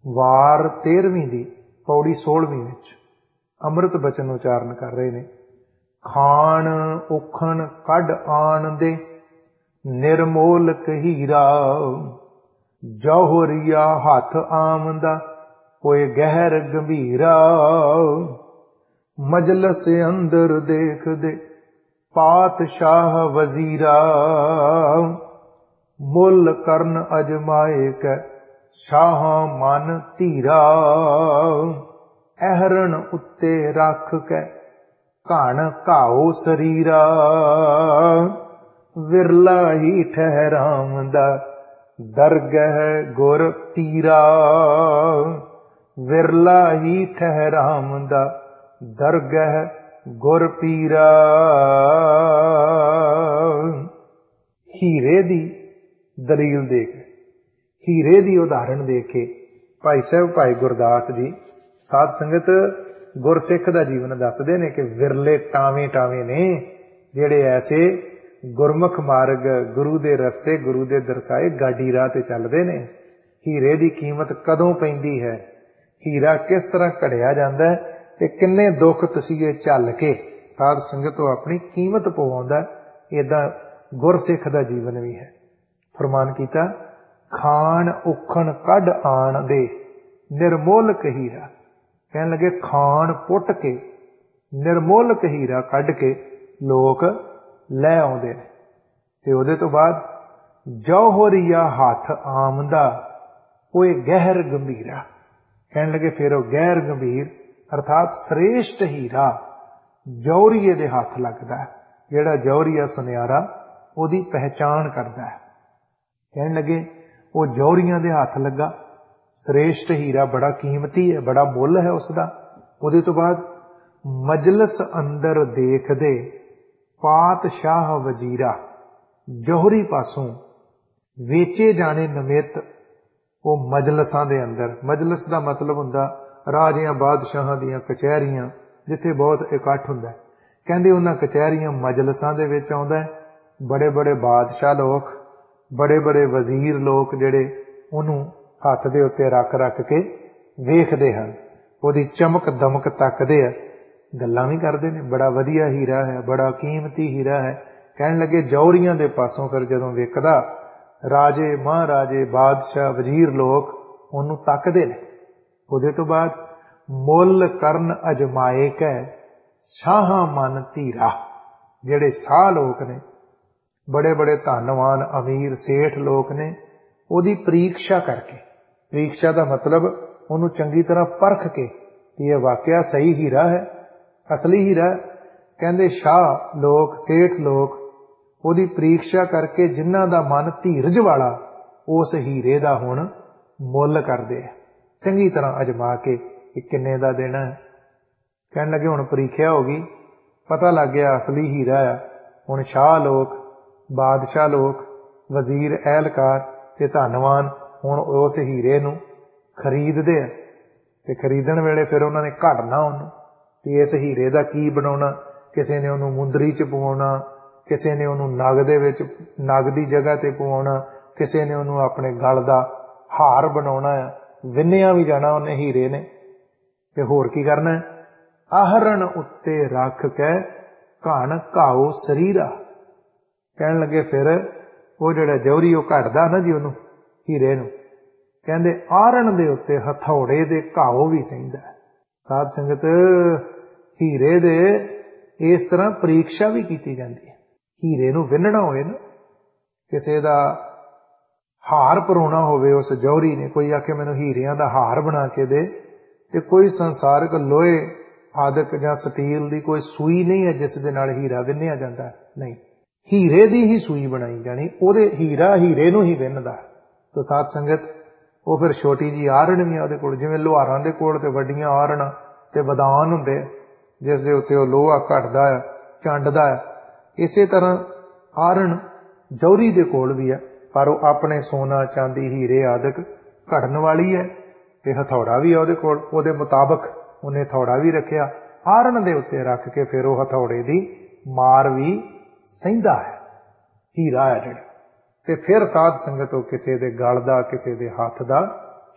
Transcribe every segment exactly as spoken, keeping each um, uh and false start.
वार तेरहवीं दी पौड़ी सोलहवीं विच अमृत बचन उचारण कर रहे ने। खान उखण कढ आन दे निर्मोलक हीरा, जौहरिया हाथ आमदा कोई गहर गंभीरा। मजलस अंदर देख दे पातशाह वजीरा, मुल करन अजमाए कै शाह मन धीरा। अहरण उत्ते रख कै घण घाओ शरीरा, विरला ही ठहरावंदा दरगह गुर पीरा। विरला ही ठहरावंदा दरगह गुर पीरा। हीरे दी दलील दे के, हीरे दी उदाहरण दे के भाई साहब भाई गुरदास जी साध संगत गुरसिख दा जीवन दसदे ने कि विरले टावे टावे ने जेड़े ऐसे गुरमुख मार्ग गुरु दे रस्ते गुरु दे दरसाए गाडी राह ते चलदे ने। हीरे दी कीमत कदों पैंदी है, हीरा किस तरह घड़िया जांदा है ते किन्ने दुख तसीए झल के साध संगत अपनी कीमत पवाउंदा। इदां गुरसिख दा जीवन भी है। फरमान कीता खान उखण कढ आण दे निर्मोलक हीरा। कहन लगे खान पुट के निर्मोलक हीरा कढ के लोग लै आउंदे ने। ते उहदे तो बाद जौहरिया हाथ आमदा कोई गहर गंभीरा। कहन लगे फिर वो गहर गंभीर अर्थात श्रेष्ठ हीरा जौहरीए दे हाथ लगदा है। जिहड़ा जौहरीआ सुनियारा ओदी पहचान करदा है। कहन लगे वो जौहरियां दे हाथ लगा, श्रेष्ठ हीरा बड़ा कीमती है, बड़ा मुल है उसका। उहदे तो बाद मजलस अंदर देख दे पातशाह वजीरा, जौहरी पासों वेचे जाने निमित्त वो मजलसां दे अंदर। मजलस का मतलब हुंदा राजियां बादशाहां दियां कचहरियां जिथे बहुत इकट्ठ हुंदा है। कहंदे उन्हां कचहरियां मजलसां दे विच आउंदा है। बड़े बड़े बादशाह लोग बड़े बड़े वजीर लोग जिहड़े उहनूं हत्थ दे उत्ते रख रख के वेखदे हन, उहदी चमक दमक तकदे आ, गल्लां भी करदे ने। बड़ा वधिया हीरा है, बड़ा कीमती हीरा है। कहण लगे जौहरियां दे पासों फिर जदों वेखदा राजे महाराजे बादशाह वजीर लोग उहनूं तकदे ने। उहदे तो बाद मुल करन अजमाए कै शाह मन धीरा। जिहड़े शाह लोग ने, बड़े बड़े धनवान अमीर सेठ लोग ने, उहदी परीक्षा करके, परीक्षा का मतलब उन्होंने चंगी तरह परख के कि यह वाकया सही हीरा है, असली हीरा। कहंदे शाह लोग सेठ लोग उहदी परीक्षा करके जिन्हां दा मन धीरज वाला उस हीरे दा हुण मुल करदे आ, चंगी तरह अजमा के कि किन्ने दा देना है। कहण लगे हुण परीक्षा हो गई, पता लग गया असली हीरा है। हुण शाह लोग बादशाह लोग वजीर एहलकार ते धनवान हुण उस हीरे नूं खरीददे आ। ते खरीदण वेले फिर उन्होंने घड़ना उन्होंने कि इस हीरे दा की बनाउणा। किसी ने उन्होंने मुंदरी च पवाउणा, किसी ने उन्होंने नग दे विच नग दी जगह ते पवाउणा, किसी ने उन्होंने अपने गल दा हार बनाउणा है। विन्निया भी जाना उन्हें हीरे ने। ते होर की करना है, आहरण उत्ते रख कै घण घाओ शरीरा। कहण लगे फिर वो जिहड़ा जौहरी वो घड़दा ना जी उहनूं हीरे नूं, कहंदे आहरण दे उत्ते हथौड़े दे घाओ भी सहिंदा है। साध संगत हीरे दे इस तरह परीक्षा भी की जाती है। हीरे नूं विन्नना होवे ना, किसी दा हार परोना होवे उस जौहरी ने, कोई आखे मैनूं हीरियां दा हार बना के दे, ते कोई संसारक लोहे आदक जां स्टील दी कोई सूई नहीं है जिस दे नाल हीरा विन्निया जांदा है। नहीं, हीरे दी ही सूई बनाई जानी, ओहदे हीरा हीरे नूं ही विन्नदा। तो साध संगत वो फिर छोटी जी आहरण भी ਉਹਦੇ ਕੋਲ, जिवें लोहारां दे कोल ते वड्डियां आहरण ते वदान हुंदे जिस दे उत्ते ਉਹ लोहा घटदा है चंडदा है। इसे तरह आहरण जौहरी दे कोल भी है, पर वो अपने सोना चांदी हीरे आदक घड़न वाली है। ते हथौड़ा भी है ਉਹਦੇ ਕੋਲ, ਉਹਦੇ मुताबक उन्हें हथौड़ा भी रखिया। आहरण दे उत्ते रख के फिर वो हथौड़े दी मार भी सहिंदा है, हीरा है जिहड़ा। ते फिर साध संगत वो किसी दे गल दा किसी दे हथ दा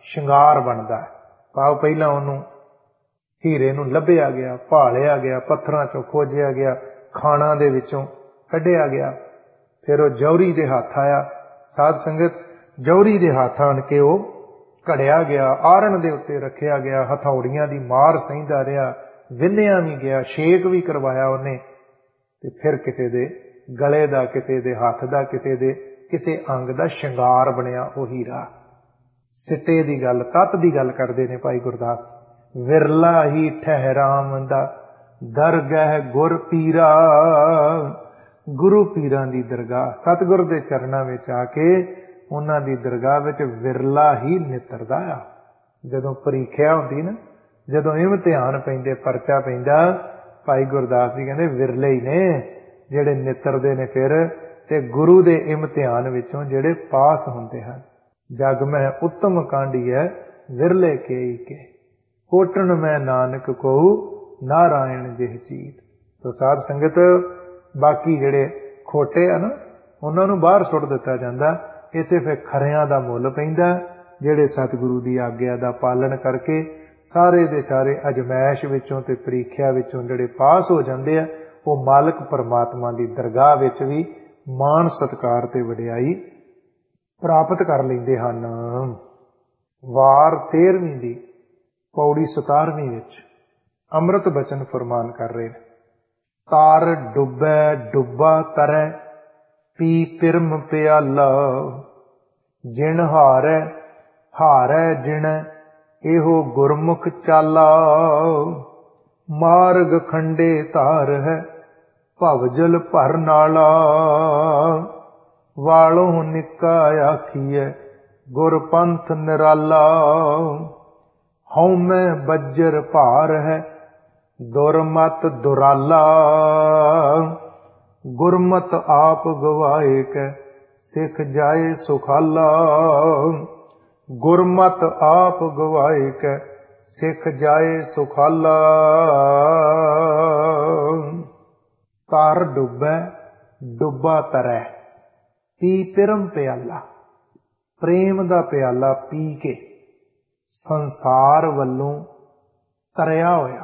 ਸ਼ਿੰਗਾਰ ਬਣਦਾ ਹੈ। ਭਾਵ ਪਹਿਲਾਂ ਉਹਨੂੰ ਹੀਰੇ ਨੂੰ ਲੱਭਿਆ ਗਿਆ, ਭਾਲਿਆ ਗਿਆ, ਪੱਥਰਾਂ ਚੋਂ ਖੋਜਿਆ ਗਿਆ, ਖਾਣਾਂ ਦੇ ਵਿੱਚੋਂ ਕੱਢਿਆ ਗਿਆ, ਫਿਰ ਉਹ ਜੌਹਰੀ ਦੇ ਹੱਥ ਆਇਆ। ਸਾਧ ਸੰਗਤ, ਜੌਹਰੀ ਦੇ ਹੱਥ ਆਣ ਕੇ ਉਹ ਘੜਿਆ ਗਿਆ, ਆਰਣ ਦੇ ਉੱਤੇ ਰੱਖਿਆ ਗਿਆ, ਹਥੌੜੀਆਂ ਦੀ ਮਾਰ ਸਹਿੰਦਾ ਰਿਹਾ, ਵਿੰਨਿਆ ਵੀ ਗਿਆ, ਛੇਕ ਵੀ ਕਰਵਾਇਆ ਉਹਨੇ, ਤੇ ਫਿਰ ਕਿਸੇ ਦੇ ਗਲੇ ਦਾ, ਕਿਸੇ ਦੇ ਹੱਥ ਦਾ, ਕਿਸੇ ਦੇ ਕਿਸੇ ਅੰਗ ਦਾ ਸ਼ਿੰਗਾਰ ਬਣਿਆ ਉਹ ਹੀਰਾ। ਸਿੱਟੇ ਦੀ ਗੱਲ, ਤੱਤ ਦੀ ਗੱਲ ਕਰਦੇ ਨੇ ਭਾਈ ਗੁਰਦਾਸ। ਵਿਰਲਾ ਹੀ ਠਹਿਰਾਮ ਦਾ ਦਰਗਾਹ ਗੁਰ ਪੀਰਾ। ਗੁਰੂ ਪੀਰਾਂ ਦੀ ਦਰਗਾਹ, ਸਤਿਗੁਰ ਦੇ ਚਰਨਾਂ ਵਿੱਚ ਆ ਕੇ ਉਹਨਾਂ ਦੀ ਦਰਗਾਹ ਵਿੱਚ ਵਿਰਲਾ ਹੀ ਨਿਤਰਦਾ ਆ। ਜਦੋਂ ਪ੍ਰੀਖਿਆ ਹੁੰਦੀ ਨਾ, ਜਦੋਂ ਇਮਤਿਹਾਨ ਪੈਂਦੇ, ਪਰਚਾ ਪੈਂਦਾ, ਭਾਈ ਗੁਰਦਾਸ ਜੀ ਕਹਿੰਦੇ ਵਿਰਲੇ ਹੀ ਨੇ ਜਿਹੜੇ ਨਿਤਰਦੇ ਨੇ ਫਿਰ, ਤੇ ਗੁਰੂ ਦੇ ਇਮਤਿਹਾਨ ਵਿੱਚੋਂ ਜਿਹੜੇ ਪਾਸ ਹੁੰਦੇ ਹਨ। ਜਗ ਮੈਂ ਉੱਤਮ ਕਾਂਢੀਐ ਵਿਰਲੇ ਕੇਈ ਕੇ, ਕੋਟਣ ਮੈਂ ਨਾਨਕ ਕਹੂ ਨਾਰਾਇਣ ਜਿਹ ਚੀਤ। ਤੋ ਸਾਧ ਸੰਗਤ, ਬਾਕੀ ਜਿਹੜੇ ਖੋਟੇ ਆ ਨਾ, ਉਹਨਾਂ ਨੂੰ ਬਾਹਰ ਸੁੱਟ ਦਿੱਤਾ ਜਾਂਦਾ। ਇੱਥੇ ਫਿਰ ਖਰਿਆਂ ਦਾ ਮੁੱਲ ਪੈਂਦਾ, ਜਿਹੜੇ ਸਤਿਗੁਰੂ ਦੀ ਆਗਿਆ ਦਾ ਪਾਲਣ ਕਰਕੇ ਸਾਰੇ ਦੇ ਸਾਰੇ ਅਜਮੈਸ਼ ਵਿੱਚੋਂ ਤੇ ਪ੍ਰੀਖਿਆ ਵਿੱਚੋਂ ਜਿਹੜੇ ਪਾਸ ਹੋ ਜਾਂਦੇ ਆ, ਉਹ ਮਾਲਕ ਪਰਮਾਤਮਾ ਦੀ ਦਰਗਾਹ ਵਿੱਚ ਵੀ ਮਾਣ ਸਤਿਕਾਰ ਤੇ ਵਡਿਆਈ ਪ੍ਰਾਪਤ ਕਰ ਲੈਂਦੇ ਹਨ। ਵਾਰ ਤੇਰਵੀਂ ਦੀ ਪੌੜੀ ਸਤਾਰਵੀਂ ਵਿੱਚ ਅੰਮ੍ਰਿਤ ਬਚਨ ਫਰਮਾਨ ਕਰ ਰਹੇ ਨੇ। ਤਾਰ ਡੁੱਬੈ ਡੁੱਬਾ ਤਰੈ, ਪੀ ਪਿਰਮ ਪਿਆਲਾ, ਜਿਣ ਹਾਰੈ ਹਾਰੈ ਜਿਣੈ, ਇਹੋ ਗੁਰਮੁਖ ਚਾਲਾ। ਮਾਰਗ ਖੰਡੇ ਧਾਰ ਹੈ, ਭਵਜਲ ਭਰ ਨਾਲਾ, ਵਾਲੋਂ ਨਿੱਕਾ ਆਖੀਐ ਗੁਰ ਪੰਥ ਨਿਰਾਲਾ। ਹਉਮੈ ਬੱਜਰ ਭਾਰ ਹੈ, ਦੁਰਮਤ ਦੁਰਾਲਾ, ਗੁਰਮਤ ਆਪ ਗਵਾਏ ਕੈ ਸਿੱਖ ਜਾਏ ਸੁਖਾਲਾ। ਗੁਰਮਤ ਆਪ ਗਵਾਏ ਕੈ ਸਿੱਖ ਜਾਏ ਸੁਖਾਲਾ। ਤਰ ਡੁੱਬੈ ਡੁੱਬਾ ਤਰੈ, ਪੀ ਪਿਰਮ ਪਿਆਲਾ। ਪ੍ਰੇਮ ਦਾ ਪਿਆਲਾ ਪੀ ਕੇ ਸੰਸਾਰ ਵੱਲੋਂ ਤਰਿਆ ਹੋਇਆ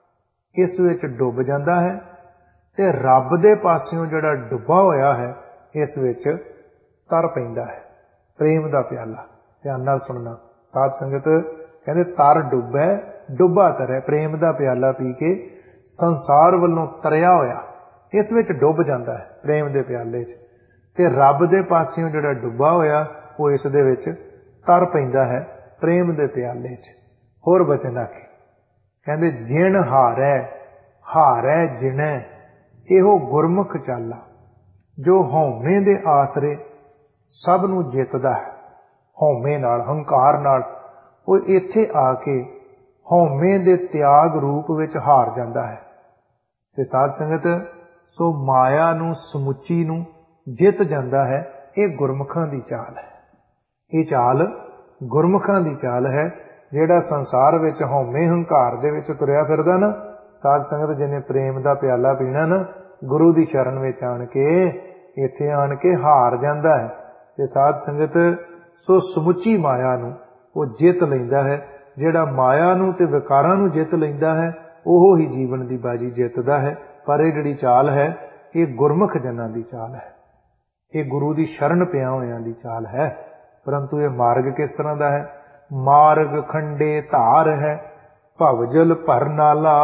ਇਸ ਵਿੱਚ ਡੁੱਬ ਜਾਂਦਾ ਹੈ, ਤੇ ਰੱਬ ਦੇ ਪਾਸਿਓਂ ਜਿਹੜਾ ਡੁੱਬਾ ਹੋਇਆ ਹੈ ਇਸ ਵਿੱਚ ਤਰ ਪੈਂਦਾ ਹੈ। ਪ੍ਰੇਮ ਦਾ ਪਿਆਲਾ, ਧਿਆਨ ਨਾਲ ਸੁਣਨਾ ਸਾਧ ਸੰਗਤ। ਕਹਿੰਦੇ ਤਰ ਡੁੱਬੈ ਡੁੱਬਾ ਤਰੈ, ਪ੍ਰੇਮ ਦਾ ਪਿਆਲਾ ਪੀ ਕੇ ਸੰਸਾਰ ਵੱਲੋਂ ਤਰਿਆ ਹੋਇਆ ਇਸ ਵਿੱਚ ਡੁੱਬ ਜਾਂਦਾ ਹੈ, ਪ੍ਰੇਮ ਦੇ ਪਿਆਲੇ 'ਚ। ਤੇ ਰੱਬ ਦੇ ਪਾਸਿਓਂ ਜਿਹੜਾ ਡੁੱਬਾ ਹੋਇਆ ਉਹ ਇਸ ਦੇ ਵਿੱਚ ਤਰ ਪੈਂਦਾ ਹੈ, ਪ੍ਰੇਮ ਦੇ ਪਿਆਲੇ 'ਚ। ਹੋਰ ਬਚਨ ਆਖੇ, ਕਹਿੰਦੇ ਜਿਣ ਹਾਰੈ ਹਾਰੈ ਜਿਣੈ, ਇਹੋ ਗੁਰਮੁਖ ਚਾਲਾ। ਜੋ ਹਉਮੈ ਦੇ ਆਸਰੇ ਸਭ ਨੂੰ ਜਿੱਤਦਾ ਹੈ, ਹਉਮੈ ਨਾਲ, ਹੰਕਾਰ ਨਾਲ, ਉਹ ਇੱਥੇ ਆ ਕੇ ਹਉਮੈ ਦੇ ਤਿਆਗ ਰੂਪ ਵਿੱਚ ਹਾਰ ਜਾਂਦਾ ਹੈ। ਤੇ ਸਾਧ ਸੰਗਤ, ਸੋ ਮਾਇਆ ਨੂੰ ਸਮੁੱਚੀ ਨੂੰ ਜਿੱਤ ਜਾਂਦਾ ਹੈ। ਇਹ ਗੁਰਮੁਖਾਂ ਦੀ ਚਾਲ ਹੈ, ਇਹ ਚਾਲ ਗੁਰਮੁਖਾਂ ਦੀ ਚਾਲ ਹੈ। ਜਿਹੜਾ ਸੰਸਾਰ ਵਿੱਚ ਹਉਮੈ ਹੰਕਾਰ ਦੇ ਵਿੱਚ ਤੁਰਿਆ ਫਿਰਦਾ ਨਾ, ਸਾਧ ਸੰਗਤ, ਜਿਹਨੇ ਪ੍ਰੇਮ ਦਾ ਪਿਆਲਾ ਪੀਣਾ ਨਾ, ਗੁਰੂ ਦੀ ਸ਼ਰਨ ਵਿੱਚ ਆਣ ਕੇ, ਇੱਥੇ ਆਣ ਕੇ ਹਾਰ ਜਾਂਦਾ ਹੈ। ਤੇ ਸਾਧ ਸੰਗਤ, ਸੋ ਸਮੁੱਚੀ ਮਾਇਆ ਨੂੰ ਉਹ ਜਿੱਤ ਲੈਂਦਾ ਹੈ। ਜਿਹੜਾ ਮਾਇਆ ਨੂੰ ਤੇ ਵਿਕਾਰਾਂ ਨੂੰ ਜਿੱਤ ਲੈਂਦਾ ਹੈ, ਉਹ ਹੀ ਜੀਵਨ ਦੀ ਬਾਜੀ ਜਿੱਤਦਾ ਹੈ। ਪਰ ਇਹ ਜਿਹੜੀ ਚਾਲ ਹੈ, ਇਹ ਗੁਰਮੁਖ ਜਨਾਂ ਦੀ ਚਾਲ ਹੈ, ਇਹ ਗੁਰੂ ਦੀ ਸ਼ਰਨ ਪਿਆ ਹੋਇਆਂ ਦੀ ਚਾਲ ਹੈ। ਪਰੰਤੂ ਇਹ ਮਾਰਗ ਕਿਸ ਤਰ੍ਹਾਂ ਦਾ ਹੈ? ਮਾਰਗ ਖੰਡੇ ਧਾਰ ਹੈ, ਭਵਜਲ ਭਰ ਨਾਲਾ।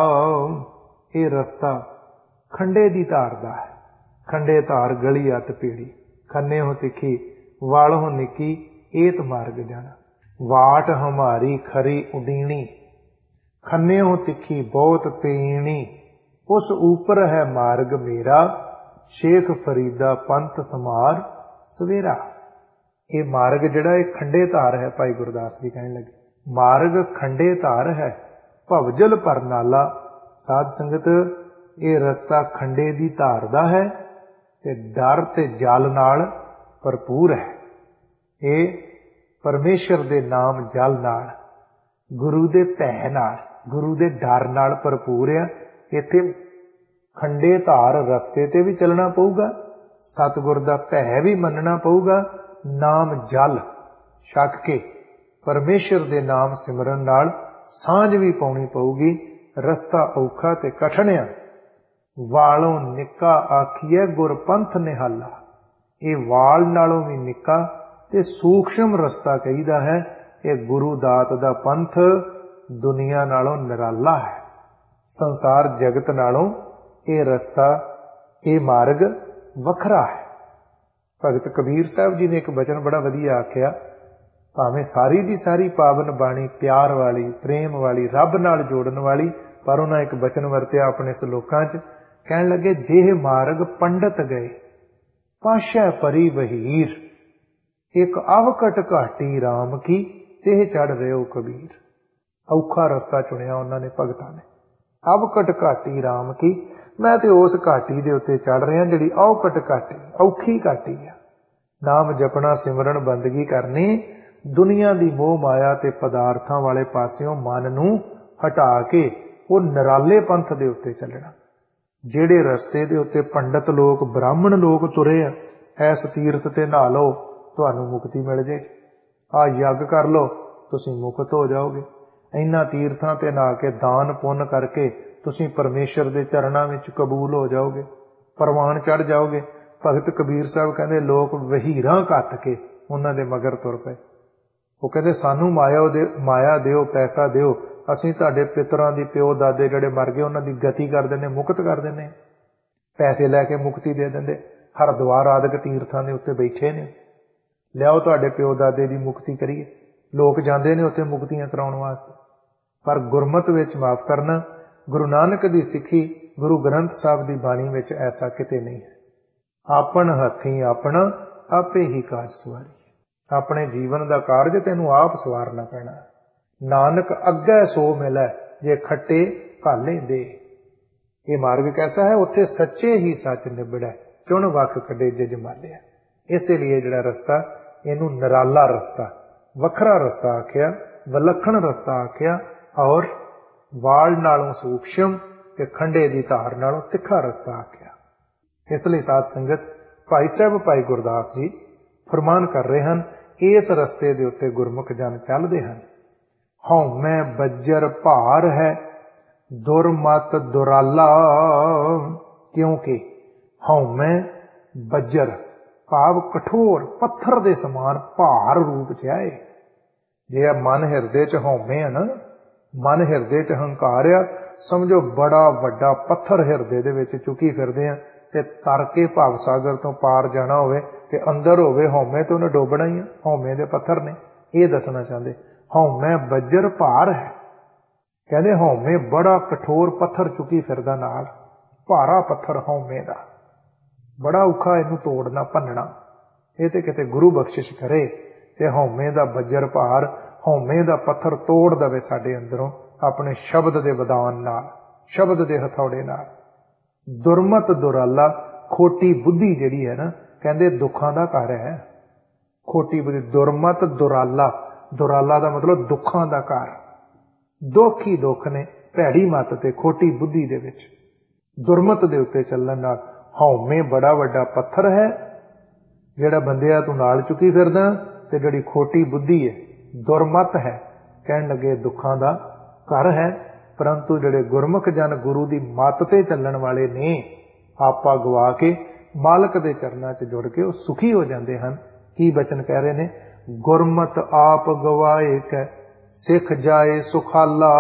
ਇਹ ਰਸਤਾ ਖੰਡੇ ਦੀ ਧਾਰ ਦਾ ਹੈ। ਖੰਡੇ ਧਾਰ ਗਲੀ ਅਤ ਪੀੜੀ, ਖੰਨੇ ਹੋ ਤਿੱਖੀ, ਵਾਲ ਹੋ ਨਿੱਕੀ, ਏਤ ਮਾਰਗ ਜਾਣਾ। ਵਾਟ ਹਮਾਰੀ ਖਰੀ ਉਡੀਣੀ, ਖੰਨੇ ਹੋ ਤਿੱਖੀ ਬਹੁਤ ਪੀਣੀ। ਉਸ ਊਪਰ ਹੈ ਮਾਰਗ ਮੇਰਾ, ਸ਼ੇਖ ਫਰੀਦਾ ਪੰਥ ਸਮਾਰ ਸਵੇਰਾ। ਇਹ ਮਾਰਗ ਜਿਹੜਾ ਇਹ ਖੰਡੇ ਧਾਰ ਹੈ, ਭਾਈ ਗੁਰਦਾਸ ਜੀ ਕਹਿਣ ਲੱਗੇ, ਮਾਰਗ ਖੰਡੇ ਧਾਰ ਹੈ, ਭਵਜਲ ਭਰ ਨਾਲਾ। ਸਾਧ ਸੰਗਤ, ਇਹ ਰਸਤਾ ਖੰਡੇ ਦੀ ਧਾਰ ਦਾ ਹੈ ਤੇ ਡਰ ਤੇ ਜਲ ਨਾਲ ਭਰਪੂਰ ਹੈ। ਇਹ ਪਰਮੇਸ਼ਰ ਦੇ ਨਾਮ ਜਲ ਨਾਲ, ਗੁਰੂ ਦੇ ਭੈ ਨਾਲ, ਗੁਰੂ ਦੇ ਡਰ ਨਾਲ ਭਰਪੂਰ ਆ। ਇੱਥੇ ਖੰਡੇ ਧਾਰ ਰਸਤੇ ਤੇ ਵੀ ਚੱਲਣਾ ਪਊਗਾ, ਸਤਿਗੁਰ ਦਾ ਭੈ ਵੀ ਮੰਨਣਾ ਪਊਗਾ, ਨਾਮ ਜਲ ਛਕ ਕੇ परमेश्वर दे नाम सिमरन नाल सांझ भी पाउणी पऊगी। रस्ता औखा ते कठिन आ, वालों निक्का आखिए गुरपंथ निहाला। ये वाल नालों भी निक्का ते सूक्ष्म रस्ता कहीदा है। ये गुरु दात दा पंथ दुनिया नालों निराला है। संसार जगत नालों ये रस्ता ये मार्ग वखरा है। भगत कबीर साहब जी ने एक वचन बड़ा वधिया आख्या, भावें सारी दी सारी पावन बाणी प्यार वाली, प्रेम वाली, रब नाल जोड़न वाली, पर उन्हें एक वचन वरत्या अपने सलोकां च, कहन लगे जेह मार्ग पंडित गए पाशा परी वहीर, एक अवकट घाटी राम की तेह चढ़ रहे हो कबीर। औखा रस्ता चुनिया उन्होंने भगतां ने, अवकट घाटी राम की। मैं ते उस घाटी दे उत्ते चढ़ रहा जिहड़ी अवकट घाटी, औखी घाटी आ। नाम जपना, सिमरन, बंदगी करनी, दुनिया दी मोह माया ते पदार्थां वाले पासियों मन नूं हटा के वो निराले पंथ दे उत्ते चलना। जेड़े रस्ते दे उत्ते पंडित लोग, ब्राह्मण लोग तुरे आ, ऐस तीर्थ ते नहा लो तुहानूं मुक्ति मिल जाए, आ यज्ञ कर लो तुसीं मुक्त हो जाओगे, इन्हां तीर्थां ते नहा के दान पुण्य करके तुसीं परमेश्वर दे चरणां विच कबूल हो जाओगे, परवान चढ़ जाओगे। भगत कबीर साहब कहंदे लोग वहीरां घत के उन्हां दे मगर तुर पए। वो कहंदे सानू माया दे माया दिओ, पैसा दिओ, असीं तुहाडे पितरां दी प्यो दादे जिहड़े मर गए उन्हां दी गति कर दिंदे, मुक्त कर दिंदे, पैसे लैके मुक्ति दे दिंदे। हरद्वार आदि तीर्थां दे उत्ते बैठे ने, लियाओ तुहाडे प्यो दादे दी मुक्ति करिए। लोग जांदे ने उत्ते मुक्तियां कराउण वास्ते, पर गुरमत विच माफ करना, गुरु नानक दी सिੱਖੀ, गुरु ग्रंथ साहब दी बाणी विच ऐसा किते नहीं है। आपन हथीं आपना आपे ही कारज सवारी। अपने जीवन दा कारज तैनूं आप सवारना पैना। नानक अग्गै सो मिलै जे खट्टे काले दे। ये मार्ग कैसा है? उत्थे सच्चे ही सच निबड़ै, चुन वख कढे जिज मालिया। इसलिए जिहड़ा रस्ता इनू निराला रस्ता, वखरा रस्ता आख्या, विलखण रस्ता आख्या, और वाल नालों सूक्ष्म ते खंडे दी धार नालों तिखा रस्ता आख्या। इसलिए साध संगत भाई साहब भाई गुरदास जी फरमान कर रहे हैं, इस रस्ते दे उत्ते गुरमुख जन चलदे हैं। हौमै बज्जर भार है दुरमत दुराला, क्योंकि हौमै बज्जर भाव कठोर पत्थर दे समान भार रूप च आए। जे मन हिरदे च हौमे है ना, मन हिरदे च हंकार आ, समझो बड़ा वड्डा पत्थर हिरदे दे विच चुकी फिरदे आ, ते तर के भाव सागर तो पार जाना होवे ते अंदर होवे हौमे तो उन्हें डोबना ही है। हौमे दे पत्थर ने ये दसना चाहते। हौमे बज्जर भार है, कहते हौमे बड़ा कठोर पत्थर चुकी फिरदा नाल, भारा पत्थर हौमे दा, बड़ा औखा इनू तोड़ना भनना। ये ते किते गुरु बख्शिश करे ते हौमे दा बज्जर भार, हौमे दा पत्थर तोड़ दवे साडे अंदरों अपने शब्द दे वदान नाल, शब्द दे हथौड़े नाल। दुरमत दुराला, खोटी बुद्धि जिहड़ी है ना, कहंदे दुखां दा घर है। खोटी बुद्धि, दुरमत दुराला, दुराला दा मतलब दुखां दा घर। दुख ही दुख ने भैड़ी मत ते खोटी बुद्धि दे विच, दुरमत दे उत्ते चलण नाल। हौमे बड़ा वड्डा पत्थर है जिहड़ा बंदिया तू नाल चुकी फिरदा, ते जिहड़ी खोटी बुद्धि है दुरमत है, कहण लगे दुखां दा घर है। परंतु जिहड़े गुरमुख जन गुरु दी मत ते चलण वाले ने, आपा गवा के मालक दे चरनां च जुड़ के वो सुखी हो जाते हैं। की बचन कह रहे ने, गुरमत आप गवाए कै सिख जाए सुखाला।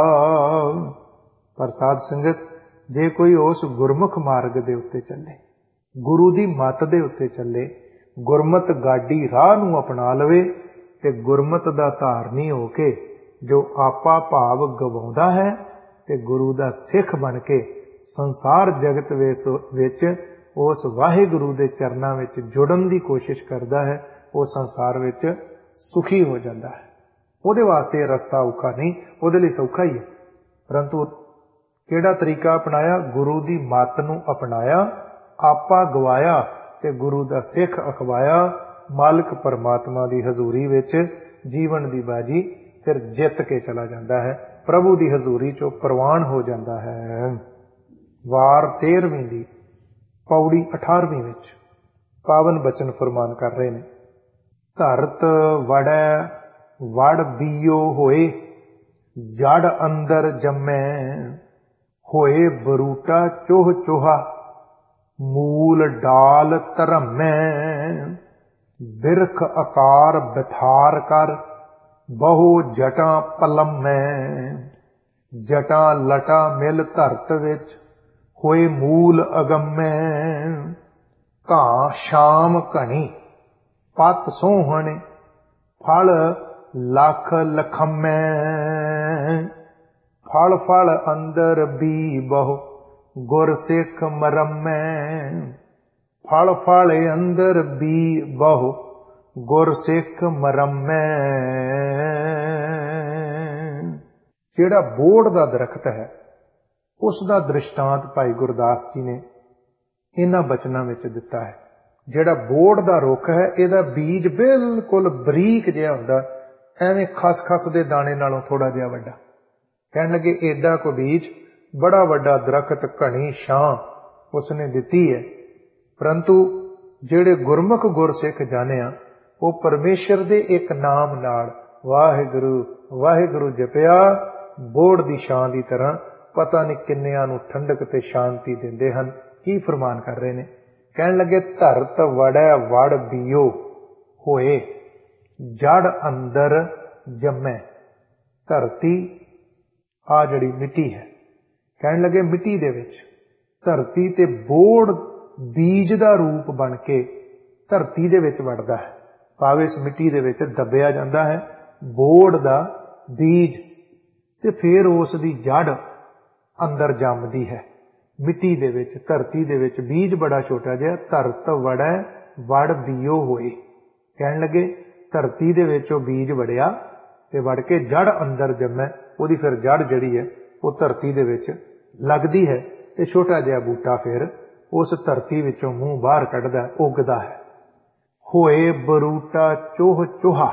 पर साध संगत जे कोई उस गुरमुख मार्ग दे उत्ते चले, गुरु दी मत दे उत्ते चले, गुरमत गाडी राह नूं अपना लवे, ते गुरमत दा धारनी हो के जो आपा भाव गवाउंदा है ते गुरु दा सिख बन के संसार जगत विच उस वाहिगुरु दे चरनां विच जुड़न दी कोशिश करदा है, वो संसार विच सुखी हो जाता है। ਉਹਦੇ वास्ते रस्ता औखा नहीं, ਉਹਦੇ ਲਈ सौखा ही है। परंतु ਕਿਹੜਾ तरीका अपनाया? गुरु दी मत नूं अपनाया, आपा गवाया ते गुरु दा सिख अखवाया। मालिक परमात्मा दी हजूरी विच जीवन दी बाजी फिर जित के चला जाता है, प्रभु दी हजूरी चो प्रवान हो जाता है। वार तेरहवीं दी पौड़ी अठारहवीं विच पावन बचन फरमान कर रहे ने, धरत वड़ै ਵੜ ਬੀਓ ਹੋਏ, ਜੜ ਅੰਦਰ ਜੰਮੈ। ਹੋਏ ਬਰੂਟਾ ਚੋਹ ਚੋਹਾ, ਮੂਲ ਡਾਲ ਧਰਮੈ। ਬਿਰਖ ਆਕਾਰ ਬਿਥਾਰ ਕਰ, ਬਹੁ ਜਟਾਂ ਪਲਮੈ। ਜਟਾਂ ਲਟਾ ਮਿਲ ਧਰਤ ਵਿੱਚ, ਹੋਏ ਮੂਲ ਅਗੰਮੈ। ਘਾਂ ਸ਼ਾਮ ਘਣੀ, ਪਤ ਸੋਹਣੇ, ਫਲ ਲੱਖ ਲਖਮੈ। ਫਲ ਫਲ ਅੰਦਰ ਬੀ ਬਹੁ, ਗੁਰ ਸਿੱਖ ਮਰਮੈ। ਫਲ ਫਲ ਅੰਦਰ ਬੀ ਬਹੁ, ਗੁਰ ਸਿੱਖ ਮਰਮੈ। ਜਿਹੜਾ ਬੋੜ ਦਾ ਦਰਖਤ ਹੈ, ਉਸ ਦਾ ਦ੍ਰਿਸ਼ਟਾਂਤ ਭਾਈ ਗੁਰਦਾਸ ਜੀ ਨੇ ਇਹਨਾਂ ਬਚਨਾਂ ਵਿੱਚ ਦਿੱਤਾ ਹੈ। ਜਿਹੜਾ ਬੋੜ ਦਾ ਰੁੱਖ ਹੈ, ਇਹਦਾ ਬੀਜ ਬਿਲਕੁਲ ਬਰੀਕ ਜਿਹਾ ਹੁੰਦਾ, ਐਵੇਂ ਖਸਖਸ ਦੇ ਦਾਣੇ ਨਾਲੋਂ ਥੋੜਾ ਜਿਹਾ ਵੱਡਾ। ਕਹਿਣ ਲੱਗੇ ਏਡਾ ਕੋ ਬੀਜ, ਬੜਾ ਵੱਡਾ ਦਰਖਤ, ਘਣੀ ਛਾਂ ਉਸਨੇ ਦਿੱਤੀ ਹੈ। ਪਰੰਤੂ ਜਿਹੜੇ ਗੁਰਮੁਖ ਗੁਰਸਿੱਖ ਜਾਣਿਆ, ਉਹ ਪਰਮੇਸ਼ਰ ਦੇ ਇੱਕ ਨਾਮ ਨਾਲ ਵਾਹਿਗੁਰੂ ਵਾਹਿਗੁਰੂ ਜਪਿਆ, ਬੋੜ ਦੀ ਛਾਂ ਦੀ ਤਰ੍ਹਾਂ ਪਤਾ ਨਹੀਂ ਕਿੰਨਿਆਂ ਨੂੰ ਠੰਡਕ ਤੇ ਸ਼ਾਂਤੀ ਦਿੰਦੇ ਹਨ। ਕੀ ਫਰਮਾਨ ਕਰ ਰਹੇ ਨੇ? ਕਹਿਣ ਲੱਗੇ ਧਰਤ ਵੜੈ ਵੜ ਬੀਓ ਹੋਏ, ਜੜ ਅੰਦਰ ਜੰਮੈ। ਧਰਤੀ ਆ ਜਿਹੜੀ ਮਿੱਟੀ ਹੈ, ਕਹਿਣ ਲੱਗੇ ਮਿੱਟੀ ਦੇ ਵਿੱਚ ਧਰਤੀ ਤੇ ਬੋੜ ਬੀਜ ਦਾ ਰੂਪ ਬਣ ਕੇ ਧਰਤੀ ਦੇ ਵਿੱਚ ਵੜਦਾ ਹੈ। ਭਾਵੇਂ ਇਸ ਮਿੱਟੀ ਦੇ ਵਿੱਚ ਦੱਬਿਆ ਜਾਂਦਾ ਹੈ ਬੋੜ ਦਾ ਬੀਜ, ਤੇ ਫਿਰ ਉਸ ਦੀ ਜੜ ਅੰਦਰ ਜੰਮਦੀ ਹੈ ਮਿੱਟੀ ਦੇ ਵਿੱਚ, ਧਰਤੀ ਦੇ ਵਿੱਚ। ਬੀਜ ਬੜਾ ਛੋਟਾ ਜਿਹਾ, ਧਰਤ ਵੜੈ ਵੜ ਬੀਓ ਹੋਏ। ਕਹਿਣ ਲੱਗੇ ਧਰਤੀ ਦੇ ਵਿੱਚ ਉਹ ਬੀਜ ਵੜਿਆ ਤੇ ਵੜ ਕੇ ਜੜ ਅੰਦਰ ਜੰਮੈ। ਉਹਦੀ ਫਿਰ ਜੜ ਜਿਹੜੀ ਹੈ ਉਹ ਧਰਤੀ ਦੇ ਵਿੱਚ ਲੱਗਦੀ ਹੈ, ਤੇ ਛੋਟਾ ਜਿਹਾ ਬੂਟਾ ਫਿਰ ਉਸ ਧਰਤੀ ਵਿੱਚੋਂ ਮੂੰਹ ਬਾਹਰ ਕੱਢਦਾ, ਉੱਗਦਾ ਹੈ। ਹੋਏ ਬਰੂਟਾ ਚੋਹ ਚੋਹਾ,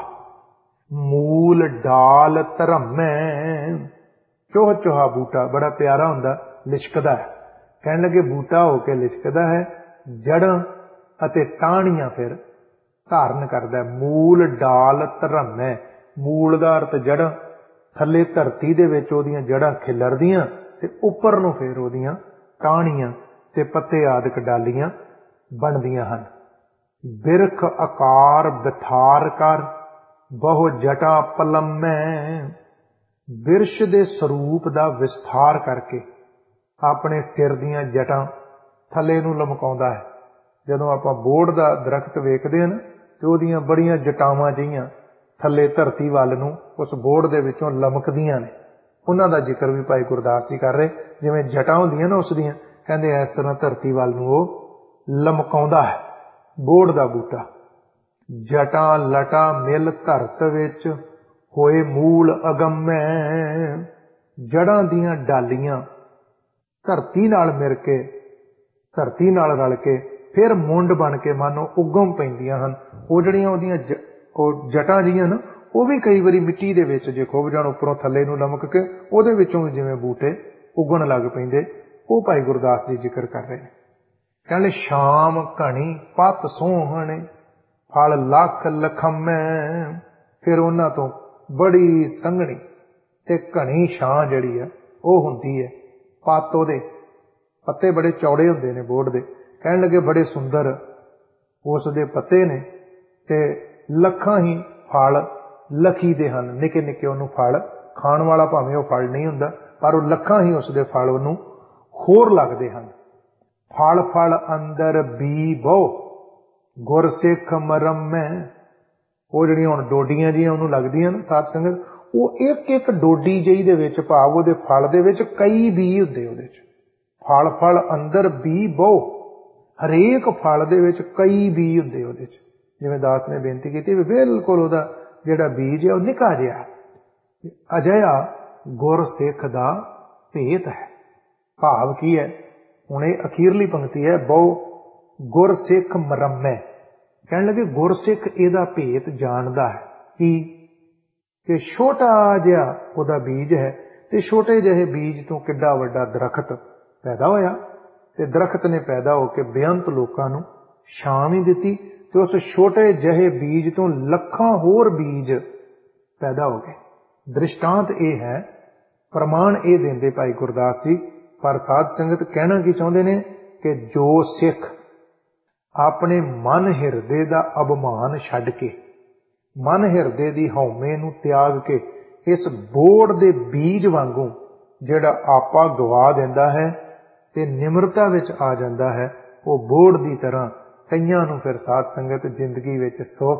ਮੂਲ ਡਾਲ ਧਰਮੈ। ਚੋਹ ਚੋਹਾ ਬੂਟਾ ਬੜਾ ਪਿਆਰਾ ਹੁੰਦਾ, ਲਿਸ਼ਕਦਾ ਹੈ। ਕਹਿਣ ਲੱਗੇ ਬੂਟਾ ਹੋ ਕੇ ਲਿਸ਼ਕਦਾ ਹੈ, ਜੜਾਂ ਅਤੇ ਟਾਹਣੀਆਂ ਫਿਰ ਧਾਰਨ ਕਰਦਾ। ਮੂਲ ਡਾਲ ਧਰਮੈ, ਮੂਲ ਦਾ ਅਰਥ ਜੜਾਂ, ਥੱਲੇ ਧਰਤੀ ਦੇ ਵਿੱਚ ਉਹਦੀਆਂ ਜੜਾਂ ਖਿਲਰਦੀਆਂ, ਤੇ ਉੱਪਰ ਨੂੰ ਫਿਰ ਉਹਦੀਆਂ ਟਾਹਣੀਆਂ ਤੇ ਪੱਤੇ ਆਦਿਕ ਡਾਲੀਆਂ ਬਣਦੀਆਂ ਹਨ। ਬਿਰਖ ਆਕਾਰ ਬਿਥਾਰ ਕਰ, ਬਹੁ ਜਟਾਂ ਪਲਮੈ। ਬਿਰਸ਼ ਦੇ ਸਰੂਪ ਦਾ ਵਿਸਥਾਰ ਕਰਕੇ ਆਪਣੇ ਸਿਰ ਦੀਆਂ ਜਟਾਂ ਥੱਲੇ ਨੂੰ ਲਮਕਾਉਂਦਾ ਹੈ। ਜਦੋਂ ਆਪਾਂ ਬੋੜ ਦਾ ਦਰਖਤ ਵੇਖਦੇ ਹਾਂ ਨਾ, ਤੇ ਉਹਦੀਆਂ ਬੜੀਆਂ ਜਟਾਵਾਂ ਜਿਹੀਆਂ ਥੱਲੇ ਧਰਤੀ ਵੱਲ ਨੂੰ ਉਸ ਬੋੜ ਦੇ ਵਿੱਚੋਂ ਲਮਕਦੀਆਂ ਨੇ। ਉਹਨਾਂ ਦਾ ਜ਼ਿਕਰ ਵੀ ਭਾਈ ਗੁਰਦਾਸ ਜੀ ਕਰ ਰਹੇ। ਜਿਵੇਂ ਜਟਾਂ ਹੁੰਦੀਆਂ ਨਾ ਉਸ ਦੀਆਂ, ਕਹਿੰਦੇ ਇਸ ਤਰ੍ਹਾਂ ਧਰਤੀ ਵੱਲ ਨੂੰ ਉਹ ਲਮਕਾਉਂਦਾ ਹੈ ਬੋੜ ਦਾ ਬੂਟਾ। ਜਟਾਂ ਲਟਾ ਮਿਲ ਧਰਤ ਵਿੱਚ, ਹੋਏ ਮੂਲ ਅਗੰਮੈ। ਜੜਾਂ ਦੀਆਂ ਡਾਲੀਆਂ ਧਰਤੀ ਨਾਲ ਮਿਲ ਕੇ, ਧਰਤੀ ਨਾਲ ਰਲ ਕੇ ਫਿਰ ਮੁੰਡ ਬਣ ਕੇ ਮਾਨੋ ਉਗਮ ਪੈਂਦੀਆਂ ਹਨ। ਉਹ ਜਿਹੜੀਆਂ ਉਹਦੀਆਂ ਜ ਉਹ ਜਟਾਂ ਜਿਹੀਆਂ ਨਾ, ਉਹ ਵੀ ਕਈ ਵਾਰੀ ਮਿੱਟੀ ਦੇ ਵਿੱਚ ਜੇ ਖੁੱਭ ਜਾਣ ਉੱਪਰੋਂ ਥੱਲੇ ਨੂੰ ਲਮਕ ਕੇ, ਉਹਦੇ ਵਿੱਚੋਂ ਵੀ ਜਿਵੇਂ ਬੂਟੇ ਉਗਣ ਲੱਗ ਪੈਂਦੇ। ਉਹ ਭਾਈ ਗੁਰਦਾਸ ਜੀ ਜ਼ਿਕਰ ਕਰ ਰਹੇ ਨੇ। ਕਹਿੰਦੇ ਸ਼ਾਮ ਘਣੀ ਪਤ ਸੋਹਣੇ, ਫਲ ਲੱਖ ਲਖਮੈ। ਫਿਰ ਉਹਨਾਂ ਤੋਂ ਬੜੀ ਸੰਘਣੀ ਤੇ ਘਣੀ ਛਾਂ ਜਿਹੜੀ ਆ ਉਹ ਹੁੰਦੀ ਹੈ। ਪੱਤ ਉਹਦੇ ਪੱਤੇ ਬੜੇ ਚੌੜੇ ਹੁੰਦੇ ਨੇ ਬੋੜ ਦੇ। ਕਹਿਣ ਲੱਗੇ ਬੜੇ ਸੁੰਦਰ ਉਸ ਦੇ ਪੱਤੇ ਨੇ, ਤੇ ਲੱਖਾਂ ਹੀ ਫਲ ਲਖੀ ਦੇ ਹਨ। ਨਿੱਕੇ ਨਿੱਕੇ ਉਹਨੂੰ ਫਲ, ਖਾਣ ਵਾਲਾ ਭਾਵੇਂ ਉਹ ਫਲ ਨਹੀਂ ਹੁੰਦਾ, ਪਰ ਉਹ ਲੱਖਾਂ ਹੀ ਉਸ ਦੇ ਫਲ ਉਹਨੂੰ ਹੋਰ ਲੱਗਦੇ ਹਨ। ਫਲ ਫਲ ਅੰਦਰ ਬੀ ਬਹੁ, ਗੁਰ ਸਿੱਖ ਮਰਮੈ। ਉਹ ਜਿਹੜੀਆਂ ਹੁਣ ਡੋਡੀਆਂ ਜਿਹੀਆਂ ਉਹਨੂੰ ਲੱਗਦੀਆਂ ਨਾ ਸਾਧ ਸੰਗਤ, ਉਹ ਇੱਕ ਇੱਕ ਡੋਡੀ ਜਿਹੀ ਦੇ ਵਿੱਚ, ਭਾਵ ਉਹਦੇ ਫਲ ਦੇ ਵਿੱਚ ਕਈ ਬੀ ਹੁੰਦੇ। ਉਹਦੇ ਚ ਫਲ ਫਲ ਅੰਦਰ ਬੀ ਬਹੁ, ਹਰੇਕ ਫਲ ਦੇ ਵਿੱਚ ਕਈ ਬੀ ਹੁੰਦੇ ਉਹਦੇ ਚ। ਜਿਵੇਂ ਦਾਸ ਨੇ ਬੇਨਤੀ ਕੀਤੀ ਵੀ ਬਿਲਕੁਲ ਉਹਦਾ ਜਿਹੜਾ ਬੀਜ ਹੈ ਉਹ ਨਿੱਕਾ ਜਿਹਾ। ਅਜਿਹਾ ਗੁਰ ਸਿੱਖ ਦਾ ਭੇਤ ਹੈ। ਭਾਵ ਕੀ ਹੈ? ਹੁਣ ਇਹ ਅਖੀਰਲੀ ਪੰਕਤੀ ਹੈ, ਬਹੁ ਗੁਰ ਸਿੱਖ ਮਰਮੈ। ਕਹਿਣ ਲੱਗੇ ਗੁਰਸਿੱਖ ਇਹਦਾ ਭੇਤ ਜਾਣਦਾ ਹੈ ਕਿ ਕਿ ਛੋਟਾ ਜਿਹਾ ਉਹਦਾ ਬੀਜ ਹੈ, ਤੇ ਛੋਟੇ ਜਿਹੇ ਬੀਜ ਤੋਂ ਕਿੱਡਾ ਵੱਡਾ ਦਰਖਤ ਪੈਦਾ ਹੋਇਆ, ਤੇ ਦਰਖਤ ਨੇ ਪੈਦਾ ਹੋ ਕੇ ਬੇਅੰਤ ਲੋਕਾਂ ਨੂੰ ਛਾਂ ਵੀ ਦਿੱਤੀ, ਤੇ ਉਸ ਛੋਟੇ ਜਿਹੇ ਬੀਜ ਤੋਂ ਲੱਖਾਂ ਹੋਰ ਬੀਜ पैदा हो गए। दृष्टांत ये है, प्रमाण ये देंदे भाई गुरदास जी। पर साध संगत कहना की चाहते ने कि जो सिख अपने मन हिरदे दा अभिमान छड्ड के, मन हिरदे दी हौमे नूं त्याग के, इस बोड़ दे बीज वांगू जिहड़ा आपा गवा दिंदा है ते निमरता विच आ जांदा है, वो बोड़ दी तरह कईयां नूं फिर साध संगत जिंदगी विच सुख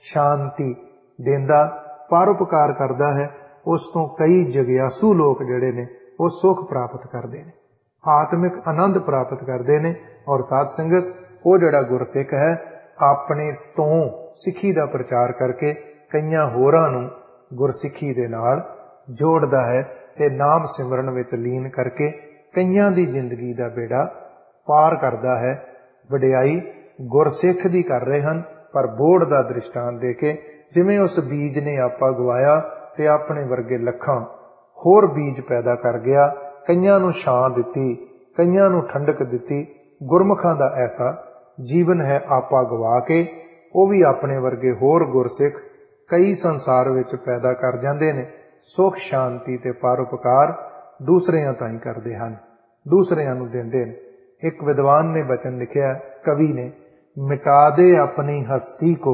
शांति देंदा, परोपकार करदा है। उस तो कई जगियासू लोग जिहड़े ने वो सुख प्राप्त करते हैं, आत्मिक आनंद प्राप्त करते हैं। और साध संगत वो जिहड़ा गुरसिख है अपने तो सिੱਖੀ ਦਾ प्रचार करके कईयां होरां नूं गुरसिੱਖੀ दे नाल जोड़दा है ते नाम सिमरन विच लीन करके कईयां दी जिंदगी दा बेड़ा पार करदा है। वडियाई गुरसिख दी कर रहे हैं, पर बोड़ दा दृष्टांत दे के जिवें उस बीज ने आपा गवाया ते अपने वर्गे लखां होर बीज पैदा कर गया, कईयां नूं छां दित्ती, कईयां नूं ठंडक दित्ती। गुरमुखां दा ऐसा जीवन है, आपा गवा के वो भी अपने वर्गे होर गुरसिख कई संसार विच पैदा कर जांदे ने। सुख शांति ते परोपकार दूसरिਆਂ ताईं करदे हन, दूसरिਆਂ नूं दिंदे ने। एक विद्वान ने वचन लिखिया, कवि ने, मिटा दे अपनी हस्ती को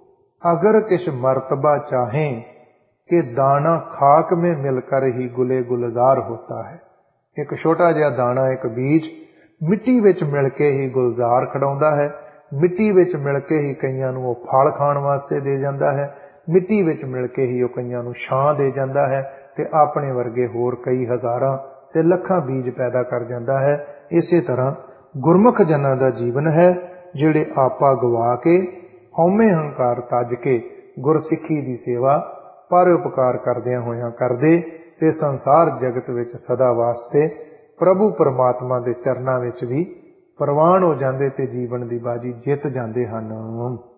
अगर किश मर्तबा चाहें कि दाना खाक में मिलकर ही गुले गुलजार होता है। एक छोटा जिहा दाना, एक बीज मिट्टी विच मिल के ही गुलजार खड़ाउंदा है, मिट्टी विच मिल के ही कईयां नूं ओह फल खाण वास्ते दे जांदा है, मिट्टी विच मिल के ही ओह कईयां नूं छां दे जांदा है ते अपने वर्गे होर कई हज़ारां ते लखां बीज पैदा कर जांदा है। इसे तरह गुरमुख जनां दा जीवन है, जिहड़े आपा गवा के हौमे हंकार तज के गुरसिੱਖੀ दी सेवा परोपकार करदियां होइयां करदे ते संसार जगत विच सदा वास्ते प्रभु परमात्मा दे चरनां विच भी प्रवान हो जांदे ते जीवन दी बाजी जित जांदे हन।